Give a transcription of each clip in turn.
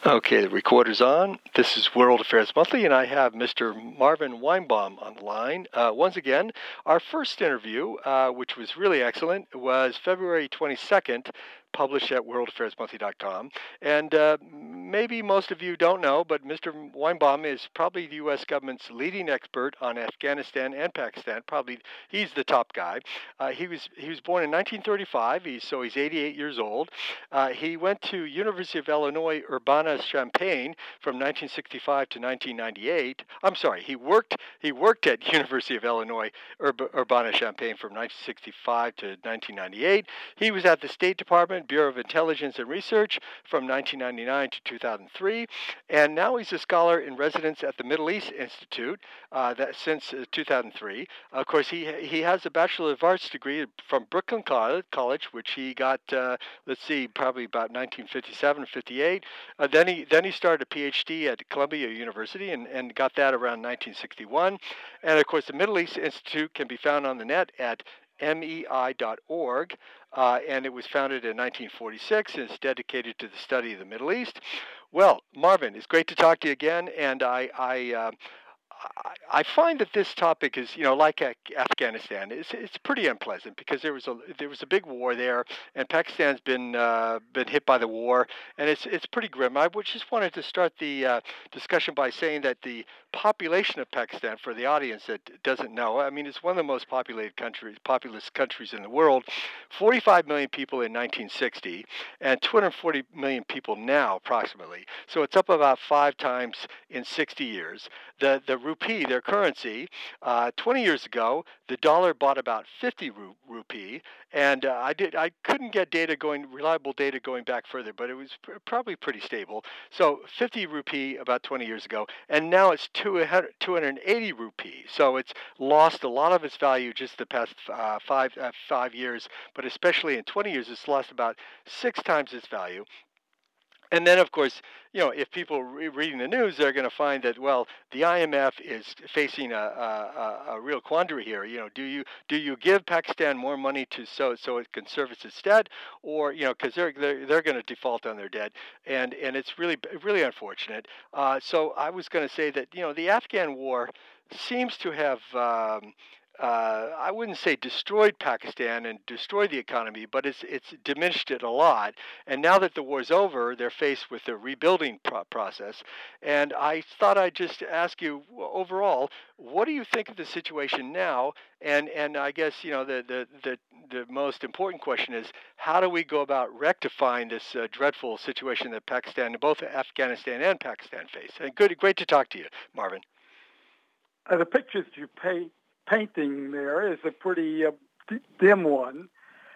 Okay, the recorder's on. This is World Affairs Monthly, and I have Mr. Marvin Weinbaum on the line. Once again, our first interview, which was really excellent, was February 22nd, published at worldaffairsmonthly.com. And maybe most of you don't know, but Mr. Weinbaum is probably the U.S. government's leading expert on Afghanistan and Pakistan. Probably he's the top guy. He was born in 1935, he's 88 years old. He went to University of Illinois Urbana-Champaign from 1965 to 1998. I'm sorry, he worked at University of Illinois Urbana-Champaign from 1965 to 1998. He was at the State Department Bureau of Intelligence and Research from 1999 to 2003, and now he's a scholar in residence at the Middle East Institute since 2003. Of course, he has a Bachelor of Arts degree from Brooklyn College, which he got, probably about 1957, 58. Then he started a PhD at Columbia University and got that around 1961. And of course, the Middle East Institute can be found on the net at MEI.org, and it was founded in 1946 and is dedicated to the study of the Middle East. Well, Marvin, it's great to talk to you again, and I find that this topic is, like Afghanistan, it's pretty unpleasant because there was a big war there, and Pakistan's been hit by the war, and it's pretty grim. I just wanted to start the discussion by saying that the population of Pakistan, for the audience that doesn't know, I mean, it's one of the most populous countries in the world. 45 million people in 1960, and 240 million people now, approximately. So it's up about 5 times in 60 years. The rupee, their currency, 20 years ago, the dollar bought about 50 rupee, and I couldn't get reliable data going back further, but it was probably pretty stable. So 50 rupee about 20 years ago, and now it's 280 rupee. So it's lost a lot of its value just the past 5 years, but especially in 20 years, it's lost about 6 times its value. And then, of course, if people reading the news, they're going to find that, well, the IMF is facing a real quandary here. Do you give Pakistan more money so it can service its debt, or because they're going to default on their debt, and it's really unfortunate. So I was going to say that the Afghan war seems to have. I wouldn't say destroyed Pakistan and destroyed the economy, but it's diminished it a lot. And now that the war's over, they're faced with the rebuilding process. And I thought I'd just ask you overall, what do you think of the situation now? And I guess the most important question is, how do we go about rectifying this dreadful situation that both Afghanistan and Pakistan face? And great to talk to you, Marvin. The pictures you painting there is a pretty dim one.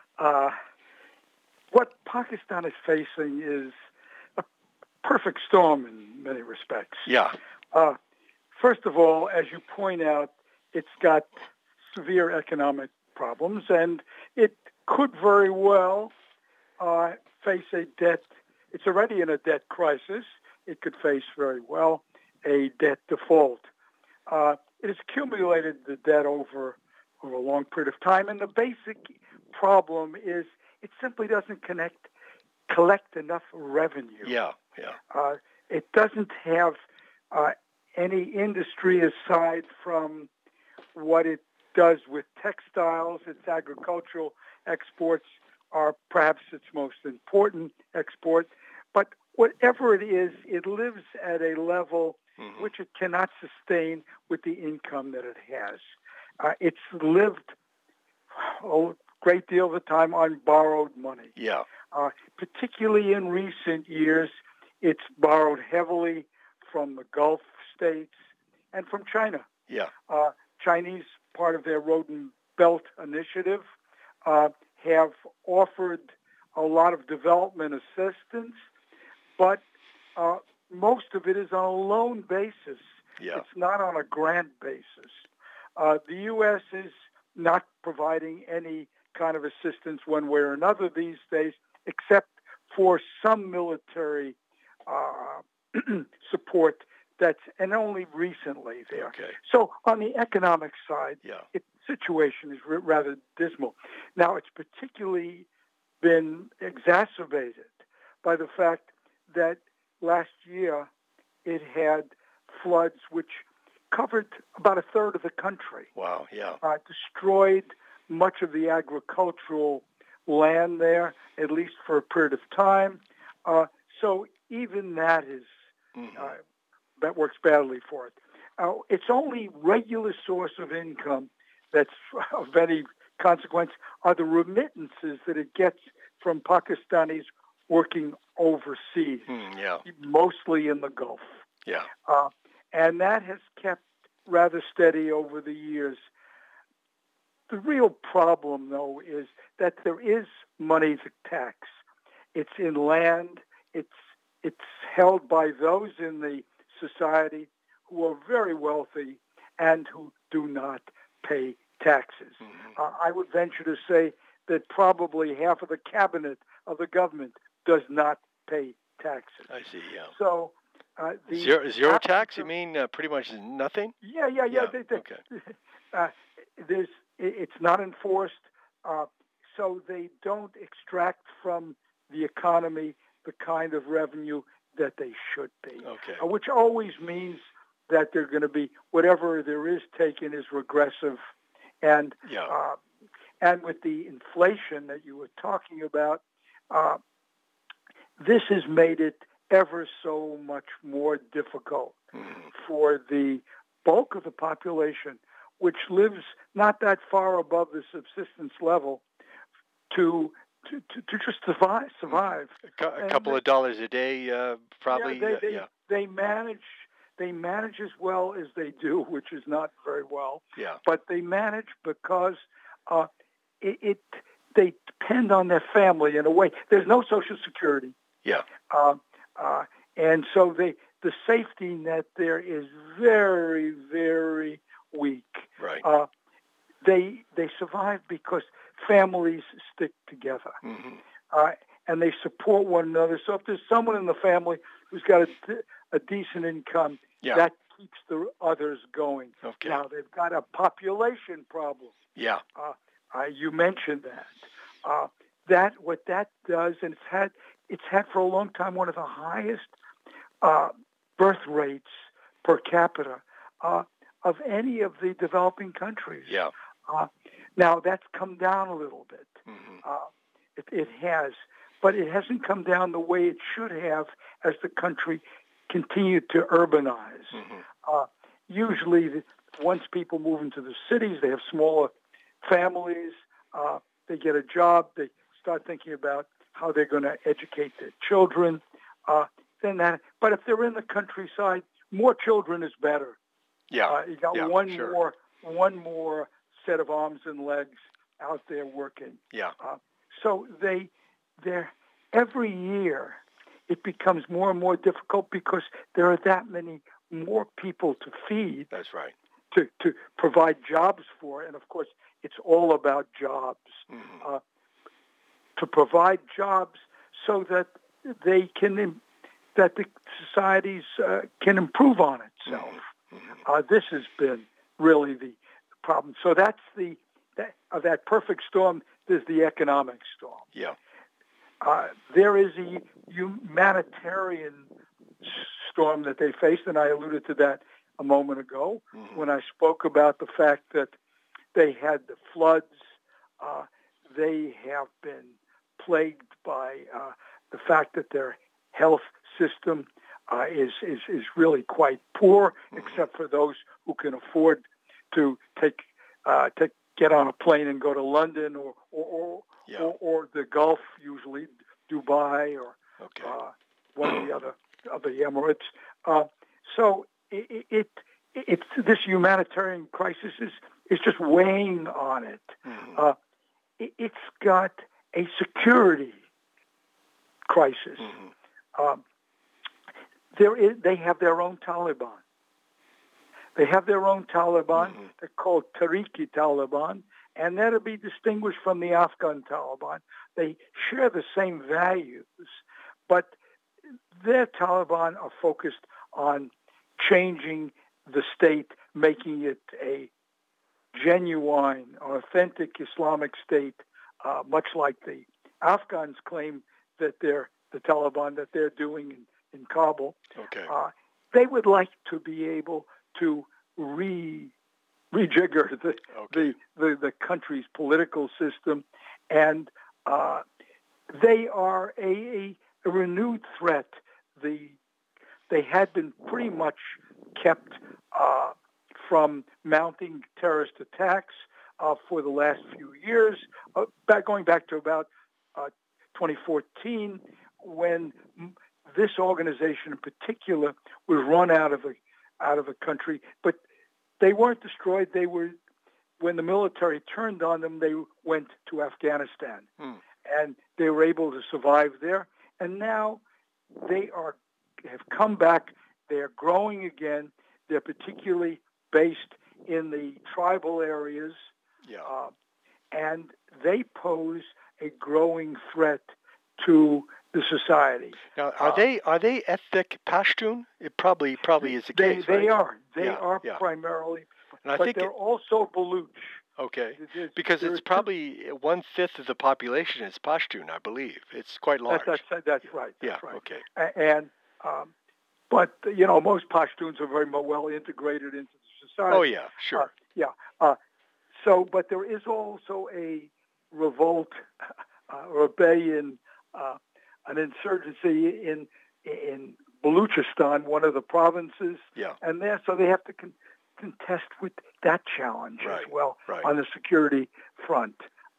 What Pakistan is facing is a perfect storm in many respects. Yeah. First of all, as you point out, it's got severe economic problems, and it could very well face a debt. It's already in a debt crisis. It could face very well a debt default. It has accumulated the debt over a long period of time, and the basic problem is it simply doesn't collect enough revenue. Yeah. It doesn't have any industry aside from what it does with textiles. Its agricultural exports are perhaps its most important export. But whatever it is, it lives at a level which it cannot sustain with the income that it has. It's lived a great deal of the time on borrowed money. Yeah. Particularly in recent years, it's borrowed heavily from the Gulf states and from China. Yeah. Chinese, part of their Road and Belt initiative, have offered a lot of development assistance, but most of it is on a loan basis. Yeah. It's not on a grant basis. The U.S. is not providing any kind of assistance one way or another these days, except for some military support and only recently there. Okay. So on the economic side, yeah. The situation is rather dismal. Now, it's particularly been exacerbated by the fact that last year it had floods which covered about a third of the country. Wow, yeah. Destroyed much of the agricultural land there, at least for a period of time. So even that is that works badly for it. Its only regular source of income that's of any consequence are the remittances that it gets from Pakistanis working overseas, mostly in the Gulf. Yeah. And that has kept rather steady over the years. The real problem, though, is that there is money to tax. It's in land. It's held by those in the society who are very wealthy and who do not pay taxes. I would venture to say that probably half of the cabinet of the government does not pay taxes. I see, yeah. So zero tax, you mean pretty much nothing? Yeah. Okay. It's not enforced, so they don't extract from the economy the kind of revenue that they should be. Okay. Which always means that they're going to be, whatever there is taken is regressive. And and with the inflation that you were talking about, this has made it ever so much more difficult for the bulk of the population, which lives not that far above the subsistence level, to just survive. A couple of dollars a day, probably. They manage as well as they do, which is not very well. Yeah. But they manage because they depend on their family in a way. There's no Social Security. Yeah. And so the safety net there is very, very weak. Right. They survive because families stick together, and they support one another. So if there's someone in the family who's got a decent income, that keeps the others going. Okay. Now they've got a population problem. Yeah. You mentioned that. What that does, and it's had for a long time one of the highest birth rates per capita of any of the developing countries. Yeah. Now that's come down a little bit. It has, but it hasn't come down the way it should have as the country continued to urbanize. Usually, once people move into the cities, they have smaller families. They get a job. They start thinking about how they're going to educate their children. But if they're in the countryside, more children is better. Yeah. You got one more set of arms and legs out there working. Yeah. So they're every year it becomes more and more difficult because there are that many more people to feed. That's right. To provide jobs for, and of course it's all about jobs. To provide jobs so that they can that the societies can improve on itself. This has been really the problem. So that's that perfect storm. There's the economic storm. Yeah. There is a humanitarian storm that they faced, and I alluded to that a moment ago when I spoke about the fact that they had the floods. They have been plagued by the fact that their health system is really quite poor, except for those who can afford to get on a plane and go to London or the Gulf, usually Dubai or one of the other of the Emirates. So it's this humanitarian crisis is just weighing on it. It's got a security crisis. They have their own Taliban. They have their own Taliban. They're called Tehrik-i-Taliban, and they're to be distinguished from the Afghan Taliban. They share the same values, but their Taliban are focused on changing the state, making it a genuine, authentic Islamic state, much like the Afghans claim that the Taliban that they're doing in in Kabul. Okay. They would like to be able to rejigger the country's political system, and they are a renewed threat. They had been pretty much kept from mounting terrorist attacks for the last few years, going back to about 2014, when this organization in particular was run out of the country. But they weren't destroyed. They were, when the military turned on them, they went to Afghanistan, and they were able to survive there. And now they have come back. They are growing again. They're particularly based in the tribal areas, and they pose a growing threat to the society. Now, are they ethnic Pashtun? It probably is the case. They right? are primarily, and I but think they're also Baluch. Okay, because it's probably 1/5 of the population is Pashtun, I believe. It's quite large. That's right. Yeah. Right. Okay. And but most Pashtuns are very well integrated into the society. Oh yeah, sure. But there is also a revolt, rebellion, an insurgency in Baluchistan, one of the provinces. Yeah. And so they have to contest with that challenge as well on the security front.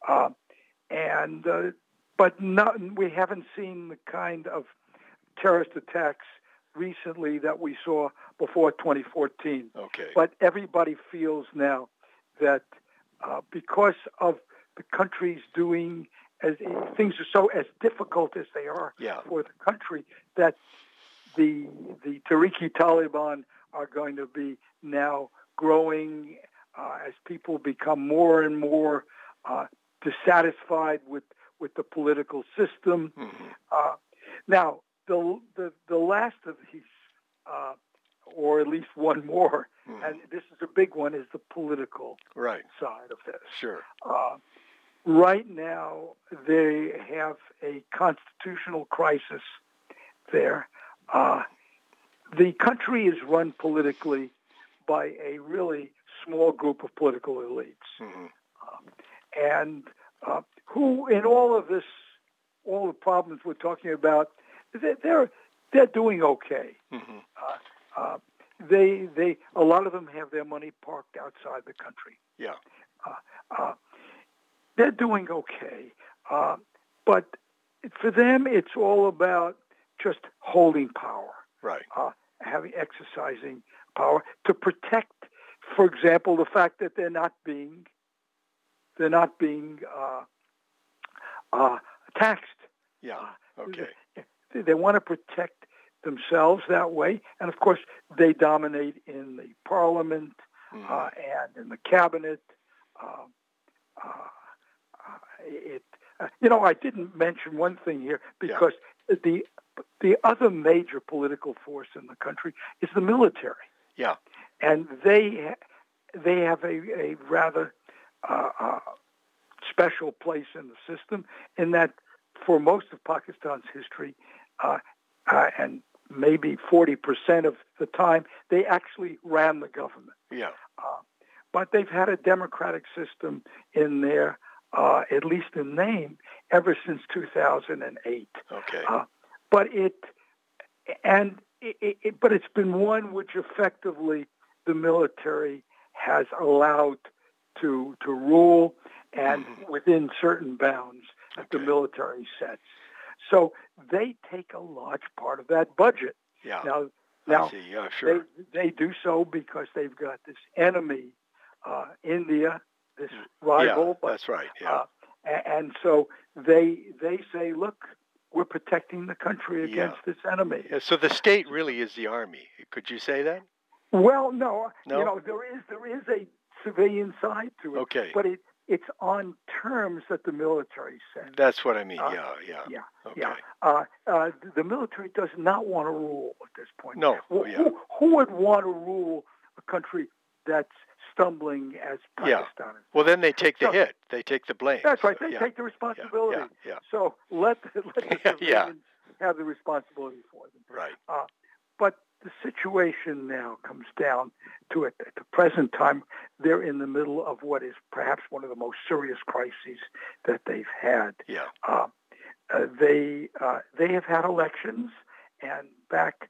But we haven't seen the kind of terrorist attacks recently that we saw before 2014. Okay. But everybody feels now that because of the country's doing, as things are so as difficult as they are for the country, that the Tehrik-i Taliban are going to be now growing as people become more and more dissatisfied with the political system. Mm-hmm. Now, the last of these, or at least one more, and this is a big one, is the political side of this. Sure. Right now, they have a constitutional crisis there. The country is run politically by a really small group of political elites, and who, in all of this, all the problems we're talking about, they're doing okay. A lot of them have their money parked outside the country. Yeah. They're doing okay, but for them, it's all about just holding power, exercising power to protect, for example, the fact that they're not being taxed. Yeah. Okay. They want to protect themselves that way, and of course, they dominate in the parliament and in the cabinet. I didn't mention one thing here because the other major political force in the country is the military. Yeah, and they have a rather special place in the system in that for most of Pakistan's history, and maybe 40% of the time, they actually ran the government. Yeah. But they've had a democratic system in there, at least in name, ever since 2008. Okay. But it's been one which effectively the military has allowed to rule, and within certain bounds that the military sets. So they take a large part of that budget. Yeah. Now, I see. Yeah, sure. they do so because they've got this enemy, India, this rival. Yeah, that's right. Yeah. And so they say, look, we're protecting the country against this enemy. Yeah, so the state really is the army. Could you say that? Well, no. There is a civilian side to it. Okay. But it's on terms that the military sets. That's what I mean. The military does not want to rule at this point. No. Who would want to rule a country that's stumbling as Pakistan is? Well, then they take the hit. They take the blame. That's right. They take the responsibility. Yeah. So let the civilians have the responsibility for them. Right. But the situation now comes down to it. At the present time, they're in the middle of what is perhaps one of the most serious crises that they've had. Yeah. They have had elections, and back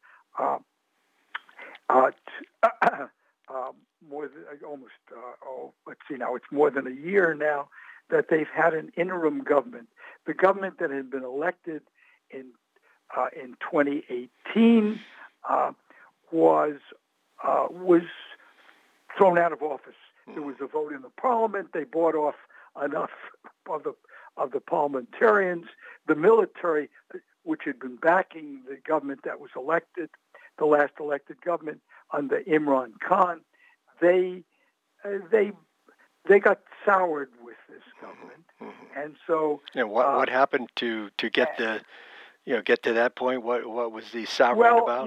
more than let's see now, it's more than a year now that they've had an interim government. The government that had been elected in 2018 was thrown out of office. There was a vote in the parliament. They bought off enough of the parliamentarians. The military, which had been backing the government that was elected, the last elected government under Imran Khan, they got soured with this government, and so. And what happened to get to that point? What was the souring about?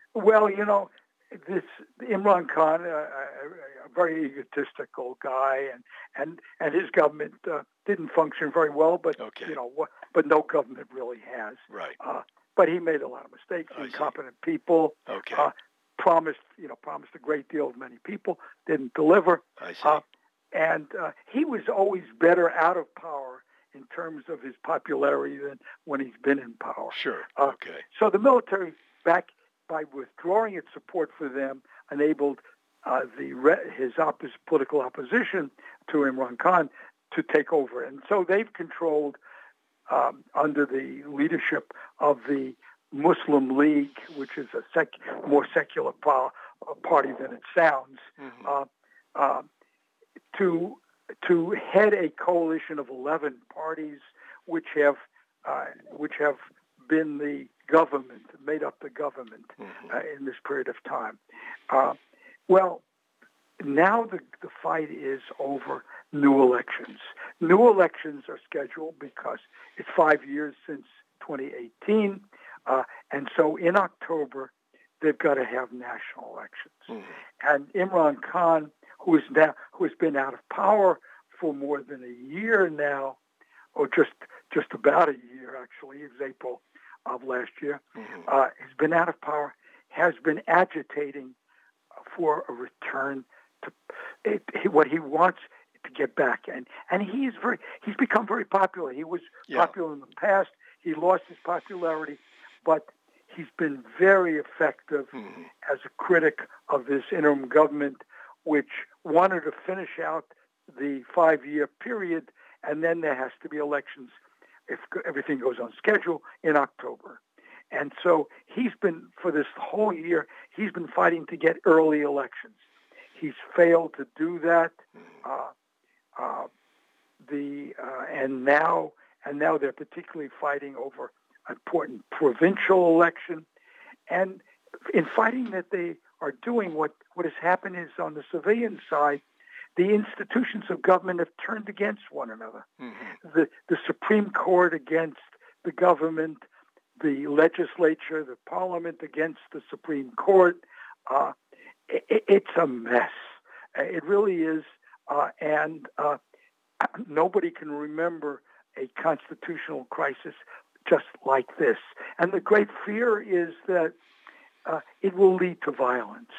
This Imran Khan, a very egotistical guy, and his government didn't function very well. But but no government really has. Right. But he made a lot of mistakes. Incompetent people. Okay. Promised a great deal of many people, didn't deliver. I see. And he was always better out of power in terms of his popularity than when he's been in power. Sure. Okay. So the military, back by withdrawing its support for them, enabled his political opposition to Imran Khan to take over. And so they've controlled, under the leadership of the Muslim League, which is a more secular party than it sounds, to head a coalition of 11 parties, which have been the government, made up the government in this period of time. Well, now the fight is over new elections. New elections are scheduled because it's 5 years since 2018. And so in October, they've got to have national elections. And Imran Khan, who has been out of power for more than a year now, or just about a year actually, it was April of last year, has been out of power, has been agitating for a return to what he wants to get back. And he's become very popular. He was popular in the past. He lost his popularity, but he's been very effective as a critic of this interim government, which wanted to finish out the 5-year period, and then there has to be elections, if everything goes on schedule, in October. And so he's been, for this whole year, he's been fighting to get early elections. He's failed to do that. And now they're particularly fighting over an important provincial election. And in fighting that they are doing, what has happened is on the civilian side, the institutions of government have turned against one another. The Supreme Court against the government, the legislature, the parliament against the Supreme Court. It's a mess. It really is. And nobody can remember a constitutional crisis just like this. And the great fear is that it will lead to violence.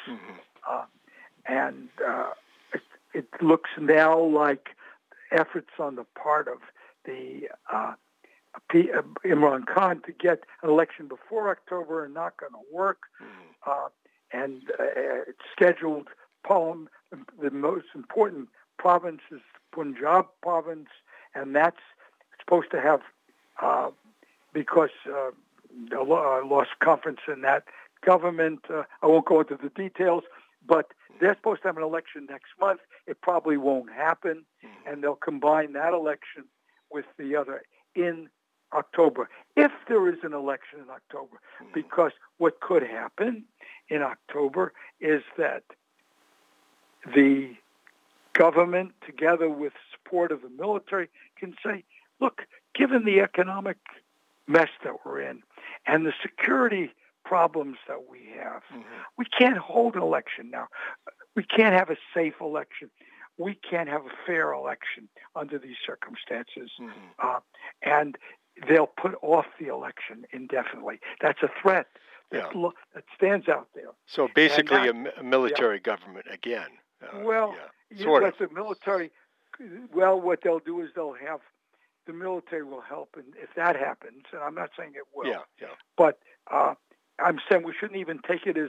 It looks now like efforts on the part of the Imran Khan to get an election before October are not going to work. And it's scheduled. The most important province is Punjab province, and that's supposed to have, because lost confidence in that government. I won't go into the details, but they're supposed to have an election next month. It probably won't happen, and they'll combine that election with the other in October, if there is an election in October. Because what could happen in October is that the government, together with support of the military, can say, look, given the economic mess that we're in and the security problems that we have, we can't hold an election now. We can't have a safe election. We can't have a fair election under these circumstances. And they'll put off the election indefinitely. That's a threat Yeah. that stands out there. So basically, a military government again. Well, sort of. The military. Well, what they'll do is they'll have the military will help, and if that happens, and I'm not saying it will. Yeah. But I'm saying we shouldn't even take it as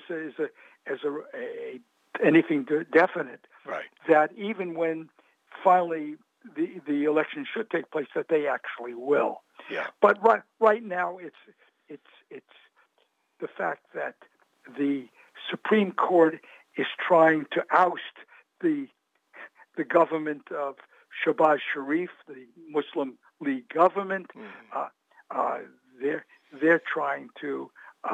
anything definite. Right. That even when finally the election should take place, that they actually will. Yeah. But right now, it's the fact that the Supreme Court is trying to oust the government of Shehbaz Sharif, the Muslim League government. They're trying to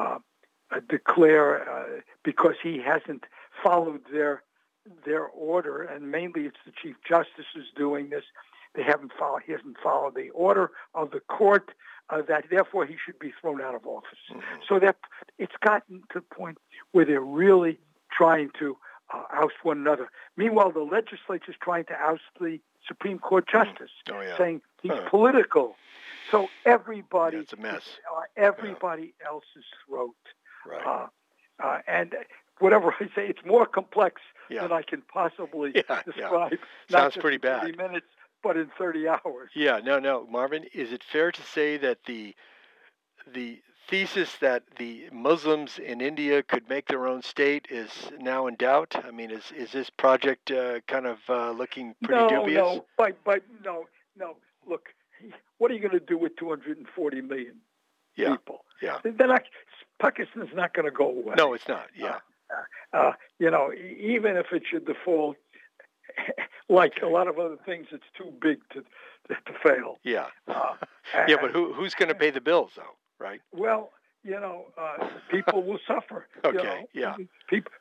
declare because he hasn't followed their order, and mainly it's the Chief Justice who's doing this. He hasn't followed the order of the court. That therefore he should be thrown out of office. So that it's gotten to the point where they're really trying to oust one another. Meanwhile, the legislature is trying to oust the Supreme Court justice, saying he's political. So everybody, it's a mess. Everybody else's throat. Right. And whatever I say, it's more complex than I can possibly describe. Sounds pretty bad. 30 minutes, but in 30 hours. Yeah, no, Marvin, is it fair to say that the thesis that the Muslims in India could make their own state is now in doubt? I mean, is this project kind of looking pretty dubious? No, but no. Look, what are you going to do with 240 million people? Yeah. Pakistan's not going to go away. No, it's not. Yeah. Even if it should default, like a lot of other things, it's too big to fail. Yeah. But who's going to pay the bills, though? Right. Well, people will suffer. Okay. People.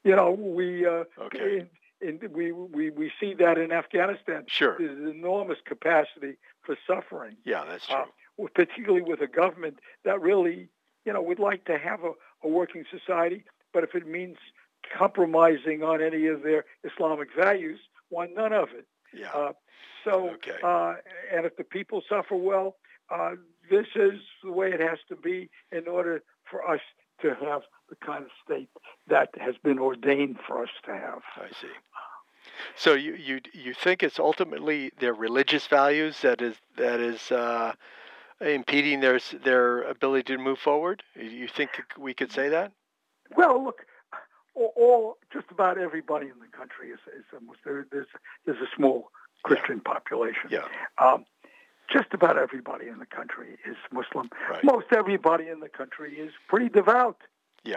We see that in Afghanistan. Sure. There's enormous capacity for suffering. Yeah, that's true. Particularly with a government that really, would like to have a working society, but if it means compromising on any of their Islamic values, why none of it? Yeah. And if the people suffer, well, this is the way it has to be in order for us to have the kind of state that has been ordained for us to have. I see. So you think it's ultimately their religious values that is impeding their ability to move forward? You think we could say that? Well, look, just about everybody in the country is Muslim. There's a small Christian population. Yeah. Just about everybody in the country is Muslim. Right. Most everybody in the country is pretty devout. Yeah.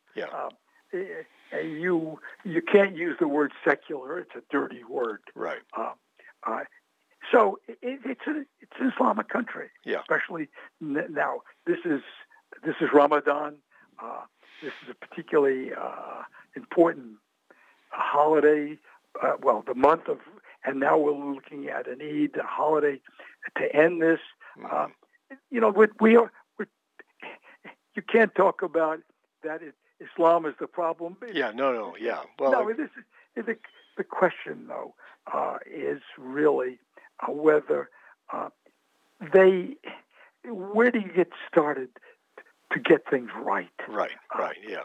You can't use the word secular; it's a dirty word. Right. So it's an Islamic country. Yeah. Especially now. This is Ramadan. This is a particularly important holiday. The month of, and now we're looking at an Eid, a holiday to end this. You can't talk about that. Islam is the problem. Yeah. No. Yeah. Well, this is the question though is really whether where do you get started to get things right? Right. Yeah.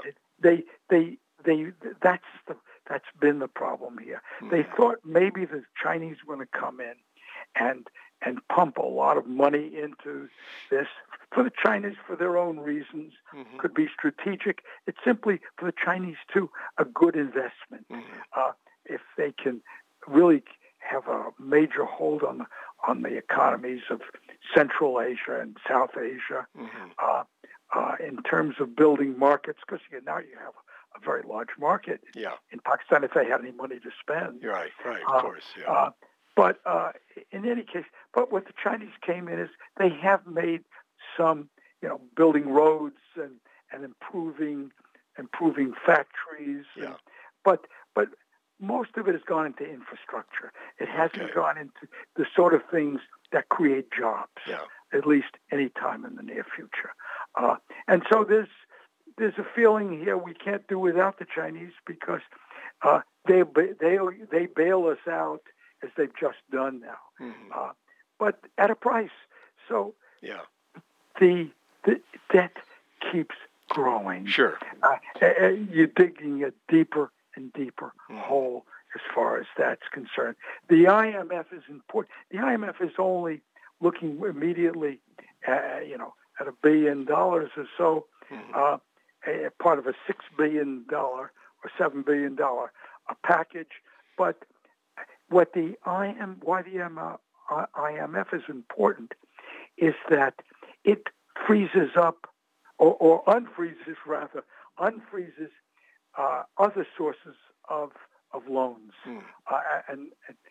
That's been the problem here. They thought maybe the Chinese were going to come in and pump a lot of money into this. For the Chinese, for their own reasons, could be strategic. It's simply for the Chinese too a good investment. If they can really have a major hold on the economies of Central Asia and South Asia, in terms of building markets, because now you have a very large market in Pakistan if they had any money to spend. You're right, of course. Yeah. But in any case, but what the Chinese came in is they have made some, building roads and improving factories. Yeah. But most of it has gone into infrastructure. It hasn't gone into the sort of things that create jobs, at least any time in the near future. And so there's a feeling here we can't do without the Chinese because they bail us out as they've just done now, but at a price. So Yeah. The debt keeps growing. Sure. You're digging a deeper and deeper hole as far as that's concerned. The IMF is important. The IMF is only looking immediately, at $1 billion or so, part of a $6 billion or $7 billion package. But why the IMF is important is that it freezes up or unfreezes other sources of loans. And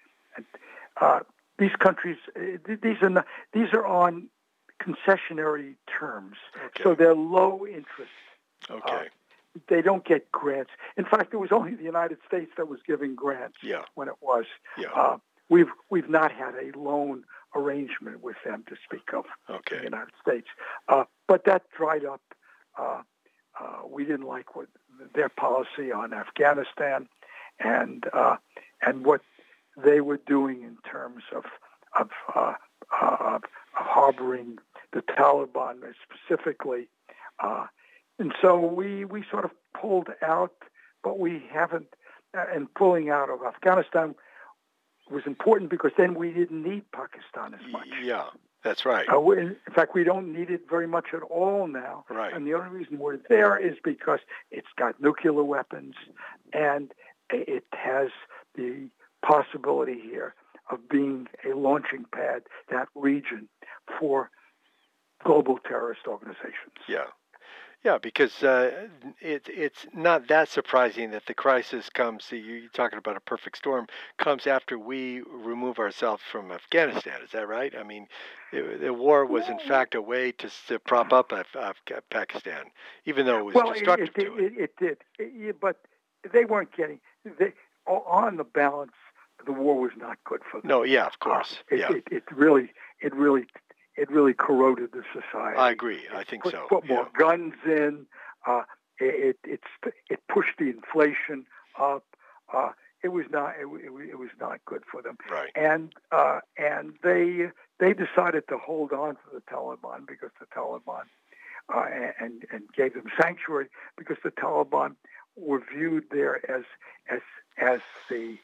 these countries, these are on concessionary terms, so they're low interest. Okay. They don't get grants. In fact, it was only the United States that was giving grants when it was. Yeah. We've not had a loan arrangement with them to speak of in the United States. But that dried up. We didn't like their policy on Afghanistan and what they were doing in terms of harboring the Taliban specifically. And so we sort of pulled out, but we haven't. And pulling out of Afghanistan was important because then we didn't need Pakistan as much. Yeah, that's right. In fact, we don't need it very much at all now. Right. And the only reason we're there is because it's got nuclear weapons and it has the possibility here of being a launching pad, that region, for global terrorist organizations. Yeah. Yeah, because it's not that surprising that the crisis comes, you're talking about a perfect storm, comes after we remove ourselves from Afghanistan. Is that right? I mean, the war was in fact a way to prop up Pakistan, even though it was destructive to it. It did. But they weren't getting, on the balance, the war was not good for them. No, yeah, of course. It really corroded the society. I agree. I think so. Put more guns in. It pushed the inflation up. It was not good for them. Right. And they decided to hold on to the Taliban because the Taliban and gave them sanctuary because the Taliban were viewed there as the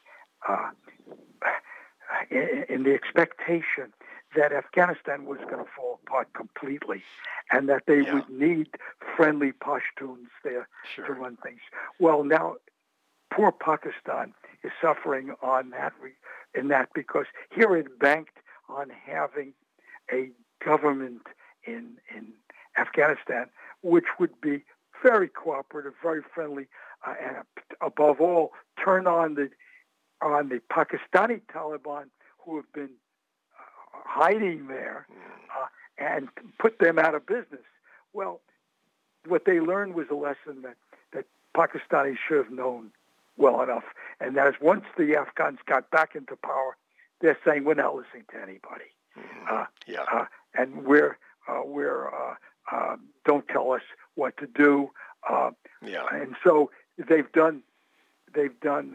in the expectation that Afghanistan was going to fall apart completely and that they would need friendly Pashtuns there to run things. Well, now, poor Pakistan is suffering in that because here it banked on having a government in Afghanistan which would be very cooperative, very friendly, and above all, turn on the Pakistani Taliban who have been hiding there and put them out of business. Well, what they learned was a lesson that Pakistanis should have known well enough, and that is once the Afghans got back into power, they're saying we're not listening to anybody, and we're don't tell us what to do. And so they've done the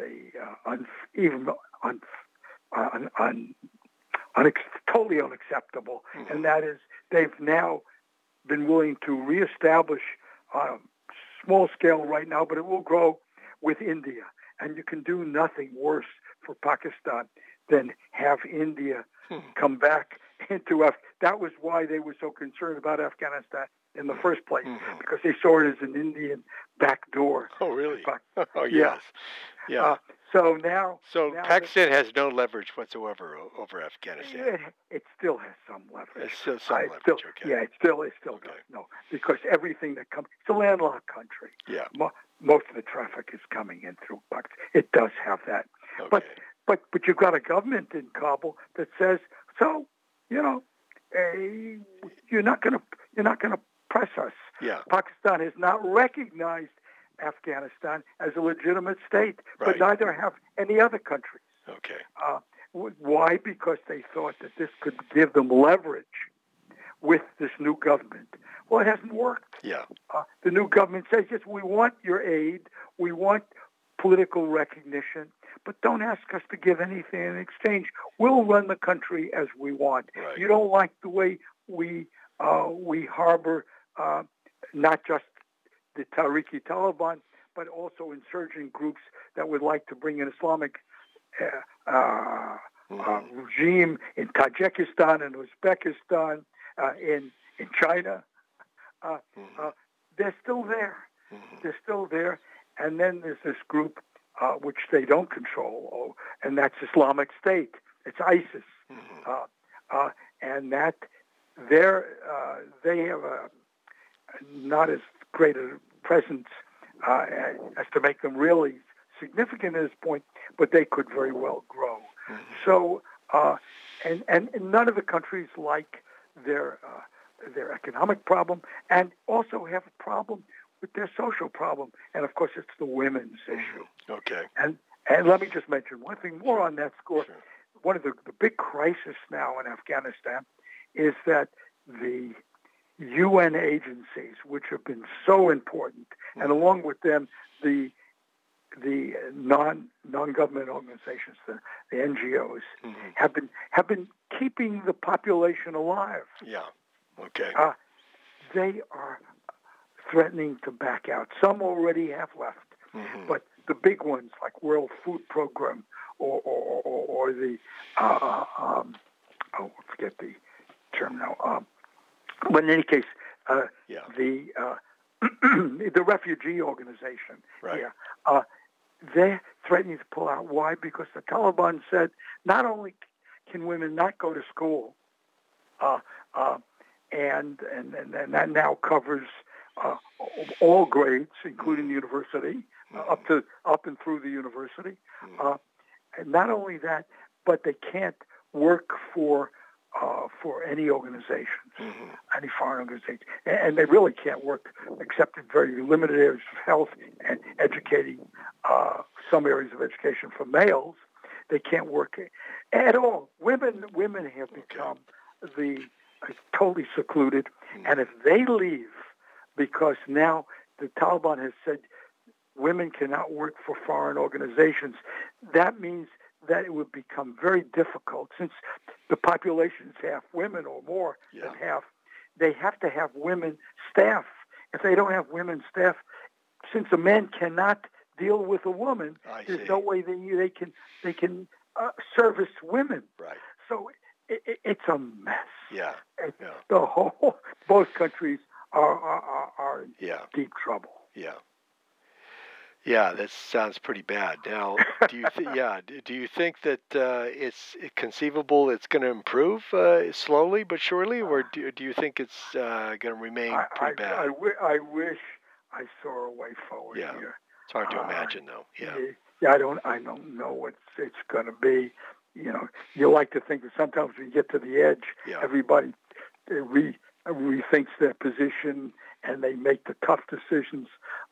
totally unacceptable, and that is they've now been willing to reestablish small scale right now, but it will grow with India. And you can do nothing worse for Pakistan than have India come back into That was why they were so concerned about Afghanistan in the first place, because they saw it as an Indian backdoor. Oh, really? Oh, yes. Yeah. So Pakistan has no leverage whatsoever over Afghanistan. It still has some leverage. It's still some leverage. Okay. Yeah, it still does. No, because everything that comes, it's a landlocked country. Yeah. Most of the traffic is coming in through Pakistan. It does have that. Okay. But you've got a government in Kabul that says, you're not going to press us. Yeah. Pakistan has not recognized Afghanistan as a legitimate state, but neither have any other countries. Okay. Why? Because they thought that this could give them leverage with this new government. Well, it hasn't worked. Yeah. The new government says, yes, we want your aid, we want political recognition, but don't ask us to give anything in exchange. We'll run the country as we want. Right. You don't like the way we we harbor not just the Tariqi Taliban, but also insurgent groups that would like to bring an Islamic regime in Tajikistan and Uzbekistan, in China. They're still there. They're still there. And then there's this group which they don't control, and that's Islamic State. It's ISIS. And that they have not as great a presence as to make them really significant at this point, but they could very well grow. So, and none of the countries like their economic problem, and also have a problem with their social problem, and of course it's the women's issue. Okay. And let me just mention one thing more on that score. Sure. One of the big crises now in Afghanistan is that the UN agencies, which have been so important, and along with them the non-government organizations, the NGOs, have been keeping the population alive. Yeah. Okay. They are threatening to back out. Some already have left, but the big ones like World Food Program or the I forget the term now. But in any case, the refugee organization. Right. Yeah. They're threatening to pull out. Why? Because the Taliban said not only can women not go to school, and that now covers all grades, including university, up and through the university. And not only that, but they can't work for any organizations, any foreign organizations, and they really can't work except in very limited areas of health and educating some areas of education for males. They can't work at all. Women have become totally secluded, and if they leave, because now the Taliban has said women cannot work for foreign organizations, that means that it would become very difficult, since the population is half women or more than half. They have to have women staff. If they don't have women staff, since a man cannot deal with a woman, there's no way they can service women. Right. So it's a mess. Yeah. Both countries are in deep trouble. Yeah. Yeah, that sounds pretty bad. Now, do you think that it's conceivable it's going to improve slowly but surely, or do you think it's going to remain pretty bad? I wish I saw a way forward here. It's hard to imagine, though. Yeah, I don't know what it's going to be. You know, you like to think that sometimes when you get to the edge, everybody rethinks their position and they make the tough decisions.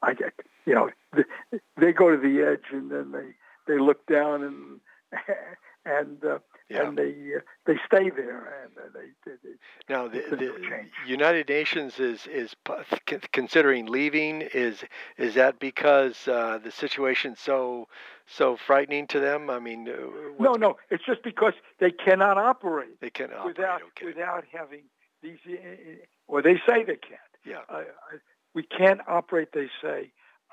They go to the edge and then they look down and they stay there, and now the United Nations is considering leaving. Is that because the situation's so frightening to them? I mean, no, it's just because they cannot operate. They cannot without having these, or they say they can't. Yeah, we can't operate. They say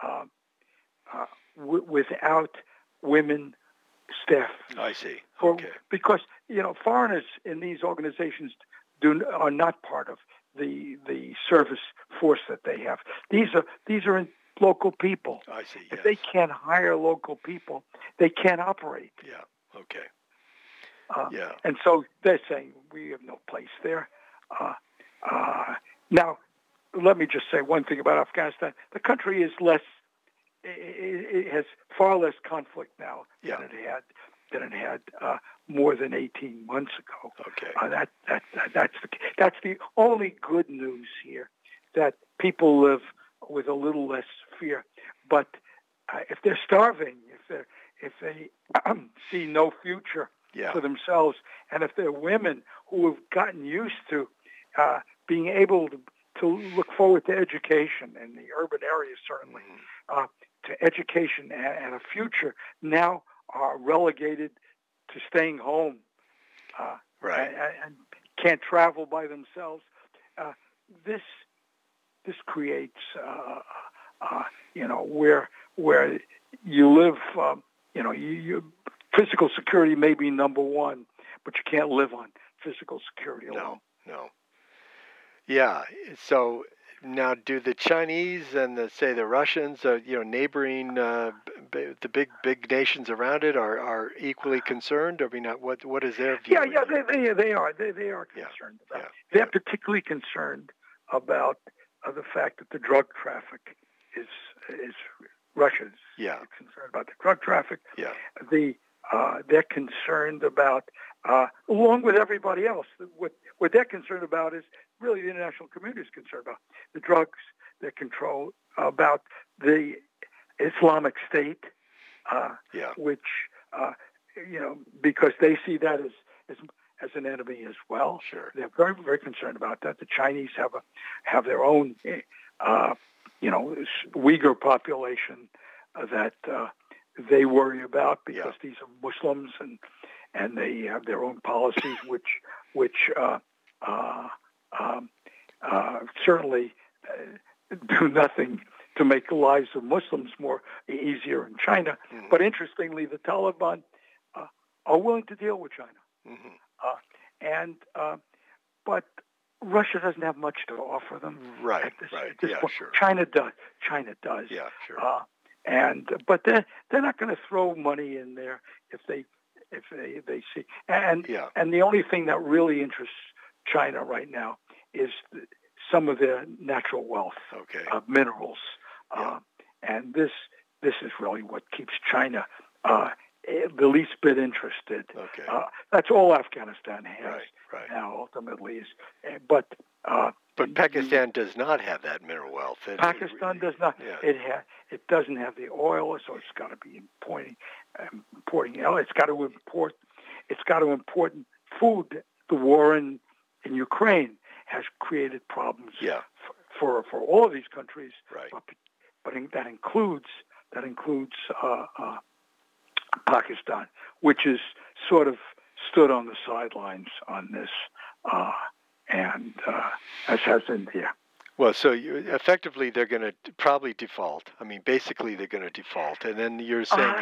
without women staff. I see. Okay. Because foreigners in these organizations are not part of the service force that they have. These are local people. I see. If they can't hire local people, they can't operate. Yeah. Okay. And so they're saying we have no place there. Now, let me just say one thing about Afghanistan. The country is it has far less conflict now than it had more than 18 months ago. Okay. That's the only good news here, that people live with a little less fear. But if they're starving, if they see no future for themselves, and if they're women who have gotten used to being able to look forward to education in the urban areas, certainly, to education and a future, now are relegated to staying home, right, and can't travel by themselves. this creates, where you live, physical security may be number one, but you can't live on physical security alone. No. Yeah. So now, do the Chinese and the Russians, neighboring the big nations around it, are equally concerned? I mean, what is their view? Yeah, they are. They are concerned about it. They're particularly concerned about the fact that the drug traffic is Russia's concerned about the drug traffic. Yeah. They're concerned about, along with everybody else, what they're concerned about is really the international community is concerned about the drugs, their control, about the Islamic State, which, because they see that as an enemy as well. Sure. They're very, very concerned about that. The Chinese have their own, Uyghur population that they worry about because these are Muslims and they have their own policies, which certainly do nothing to make the lives of Muslims more easier in China. Mm-hmm. But interestingly, the Taliban are willing to deal with China. Mm-hmm. But Russia doesn't have much to offer them. Right. At this Yeah, point. sure. China does. Yeah, sure. But they're not going to throw money in there if they see. And the only thing that really interests China right now is some of their natural wealth, minerals, and this is really what keeps China the least bit interested. Okay. That's all Afghanistan has now. Ultimately, but Pakistan does not have that mineral wealth. Pakistan does not. Yeah. It doesn't have the oil, so it's got to be importing. It's got to import. It's got to import food. The war in Ukraine has created problems for all of these countries. Right. But that includes Pakistan, which is sort of stood on the sidelines on this, and as has India. Well, so effectively they're going to probably default. I mean, basically they're going to default, and then you're saying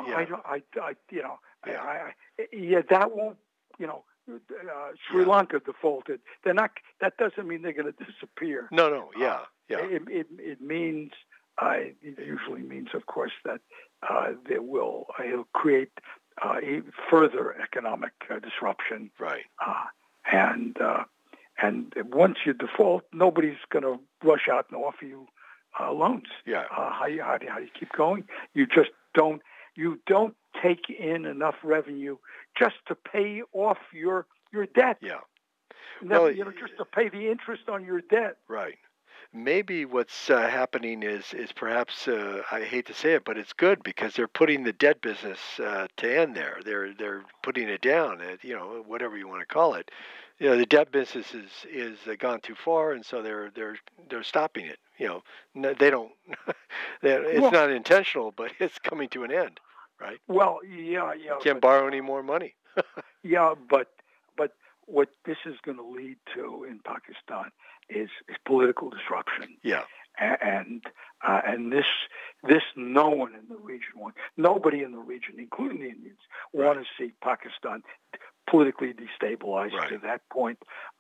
that won't. Sri Lanka defaulted. They're not. That doesn't mean they're going to disappear. No. It means. It usually means, of course, that it'll create further economic disruption. Right. And once you default, nobody's going to rush out and offer you loans. Yeah. How do you keep going? You just don't. You don't take in enough revenue just to pay off your debt. Yeah. Just to pay the interest on your debt. Right. Maybe what's happening is perhaps I hate to say it, but it's good because they're putting the debt business to end there. They're putting it down. Whatever you want to call it. The debt business is gone too far, and so they're stopping it. They don't. It's not intentional, but it's coming to an end, right? Well, yeah. Can't borrow any more money. Yeah, but what this is going to lead to in Pakistan is political disruption. Yeah. And this no one in the region nobody in the region, including the Indians, want to see Pakistan politically destabilized to that point.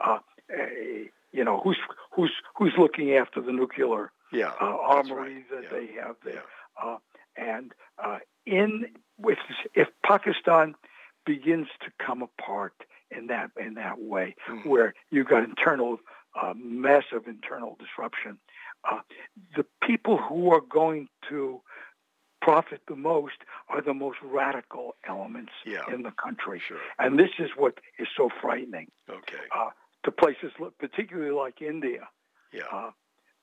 Who's looking after the nuclear armory that they have there? If Pakistan begins to come apart in that way, where you've got massive internal disruption, the people who are going to profit the most are the most radical elements in the country. Sure. And this is what is so frightening. Okay. To places particularly like India. Yeah.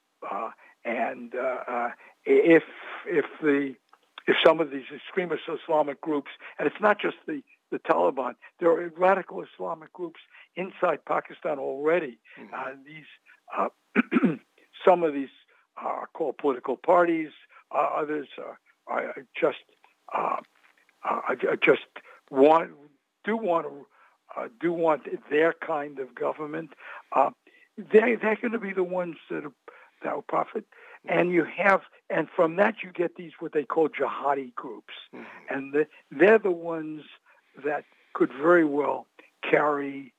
If some of these extremist Islamic groups, and it's not just the Taliban, there are radical Islamic groups inside Pakistan already. Mm-hmm. Some of these are called political parties. Others are just want their kind of government. they're going to be the ones that will profit. And and from that you get these what they call jihadi groups, and they're the ones that could very well carry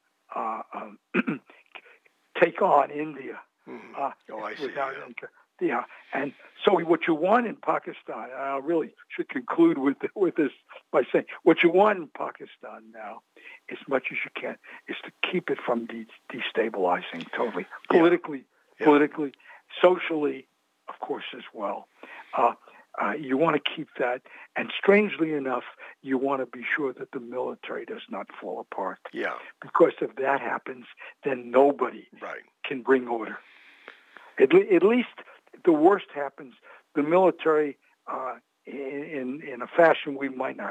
take on India. I see. Without yeah, and so what you want in Pakistan, and I really should conclude with this by saying what you want in Pakistan now, as much as you can, is to keep it from destabilizing totally, politically, socially, of course, as well. You want to keep that, and strangely enough, you want to be sure that the military does not fall apart. Yeah. Because if that happens, then nobody can bring order. At least the worst happens. The military, in a fashion we might not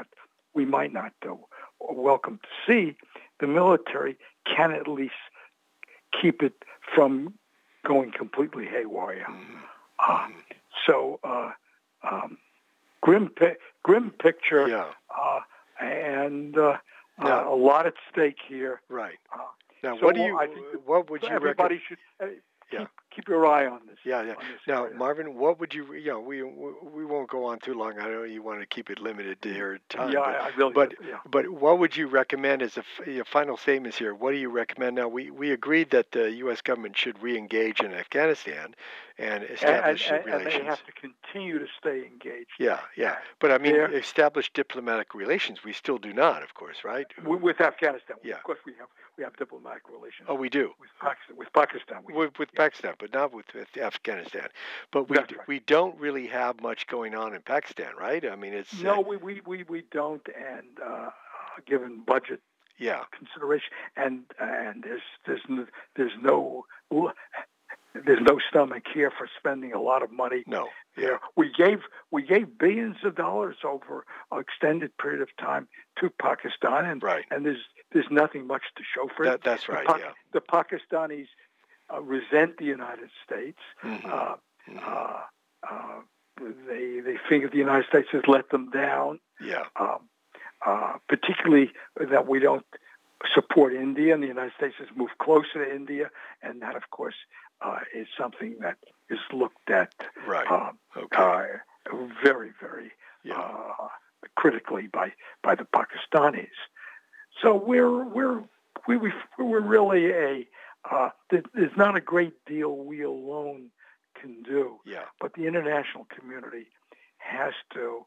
welcome to see, the military can at least keep it from going completely haywire. Grim picture, and a lot at stake here. Right. Now, so what would you? Everybody should keep your eye on this. Now, Marvin, what would you? We won't go on too long. I know you want to keep it limited to your time. I really. But what would you recommend as a final statement here? What do you recommend? Now, we agreed that the U.S. government should re-engage in Afghanistan and establish relations. And they have to continue to stay engaged. Yeah. But I mean, establish diplomatic relations. We still do not, of course, right? With Afghanistan. Of course, we have diplomatic relations. Oh, we do. With Pakistan. With Pakistan, but not with Afghanistan. But we don't really have much going on in Pakistan, right? I mean, it's no, we don't, and given budget consideration, and there's no stomach here for spending a lot of money. No. We gave billions of dollars over an extended period of time to Pakistan, and there's nothing much to show for it. That's right. The Pakistanis resent the United States. They think the United States has let them down. Particularly that we don't support India, and the United States has moved closer to India, and that, of course, is something that is looked at very, very critically by the Pakistanis. So we're really there's not a great deal we alone can do, but the international community has to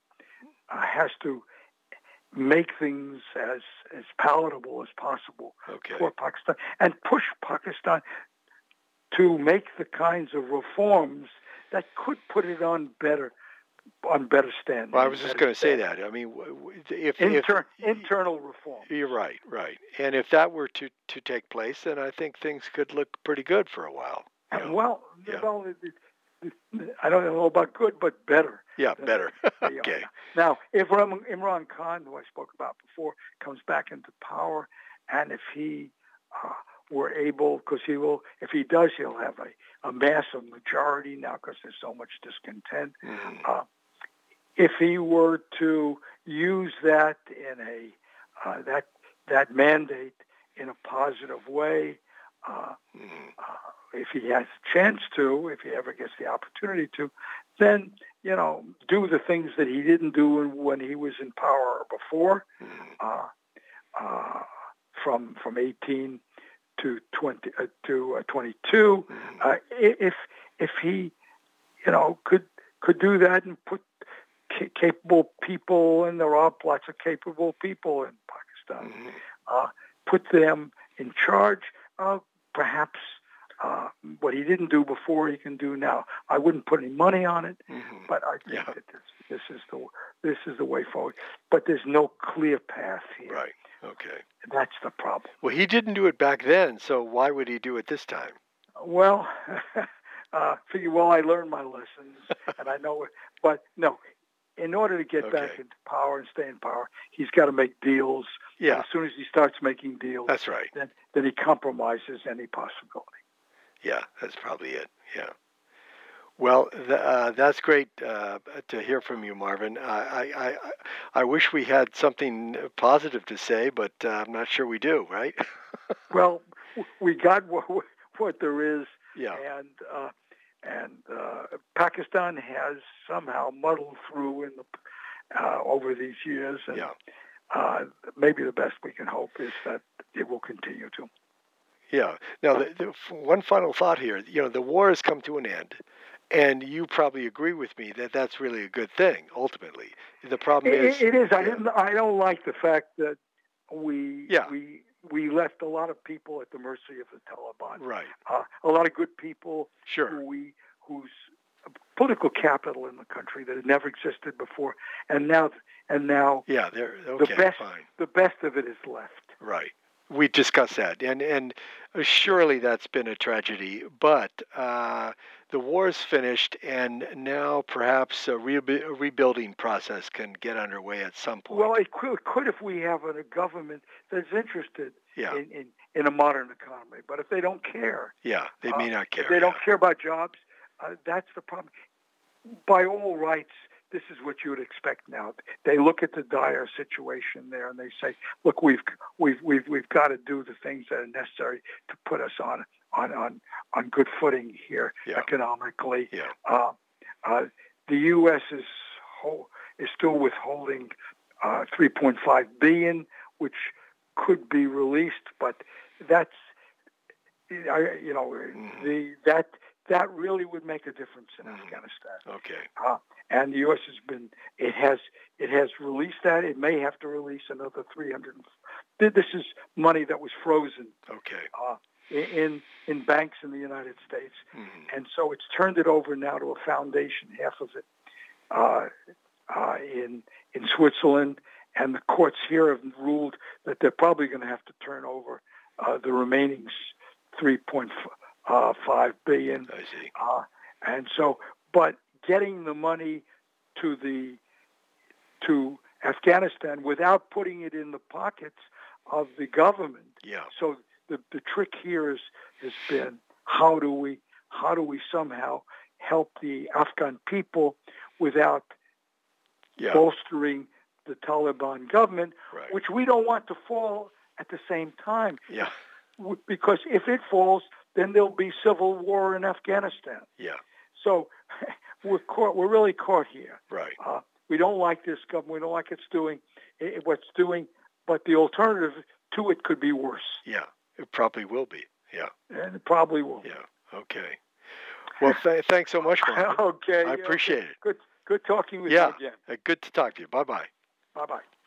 make things as palatable as possible for Pakistan and push Pakistan to make the kinds of reforms that could put it on better standing. Well, I was just going to say that. I mean, if internal reform. You're right. And if that were to take place, then I think things could look pretty good for a while. Well, I don't know about good, but better. Yeah, better. Okay. Now, if Imran Khan, who I spoke about before, comes back into power, and if he were able, because if he does, he'll have a massive majority now because there's so much discontent. If he were to use that in that mandate in a positive way, if he has a chance to, if he ever gets the opportunity to, then do the things that he didn't do when he was in power before, from 18 to 20 to 22. If he could do that and put capable people, and there are lots of capable people in Pakistan, put them in charge. Perhaps what he didn't do before, he can do now. I wouldn't put any money on it, but I think that this is the way forward. But there's no clear path here. Right. Okay. That's the problem. Well, he didn't do it back then, so why would he do it this time? Well, I learned my lessons, and I know it. But no, in order to get back into power and stay in power, he's got to make deals. Yeah. As soon as he starts making deals, that's right. Then he compromises any possibility. Yeah, that's probably it. Yeah. Well, that's great to hear from you, Marvin. I wish we had something positive to say, but I'm not sure we do, right? Well, we got what what there is, Yeah. and Pakistan has somehow muddled through over these years, and maybe the best we can hope is that it will continue to. Yeah. Now, the one final thought here. The war has come to an end, and you probably agree with me that that's really a good thing. Ultimately, the problem is it is. I don't like the fact that we left a lot of people at the mercy of the Taliban. Right. A lot of good people. Sure. Whose political capital in the country that had never existed before, and now. Yeah. They're okay. Fine. The best of it is left. Right. We discussed that, and surely that's been a tragedy. But the war is finished, and now perhaps a rebuilding process can get underway at some point. Well, it could if we have a government that's interested in a modern economy. But if they don't care, they may not care. If they don't care about jobs, that's the problem. By all rights, this is what you would expect now. They look at the dire situation there and they say, "Look, we've got to do the things that are necessary to put us on good footing here economically." Yeah. The U.S. is still withholding $3.5 billion, which could be released, but that's that really would make a difference in Afghanistan. Okay. And the U.S. has released that. It may have to release another 300. This is money that was frozen. Okay. In banks in the United States, and so it's turned it over now to a foundation, half of it in Switzerland, and the courts here have ruled that they're probably going to have to turn over the remaining $3.5 billion. I see. And so, but getting the money to Afghanistan without putting it in the pockets of the government. Yeah. So the trick here has been how do we somehow help the Afghan people without bolstering the Taliban government, which we don't want to fall at the same time. Yeah. Because if it falls, then there'll be civil war in Afghanistan. Yeah. So we're really caught here. Right. We don't like this government. We don't like what's doing, but the alternative to it could be worse. Yeah, it probably will be. Yeah. And it probably will. Yeah. Okay. Well, thanks so much, Mark. Okay. I appreciate it. Good talking with you again. Good to talk to you. Bye-bye. Bye-bye.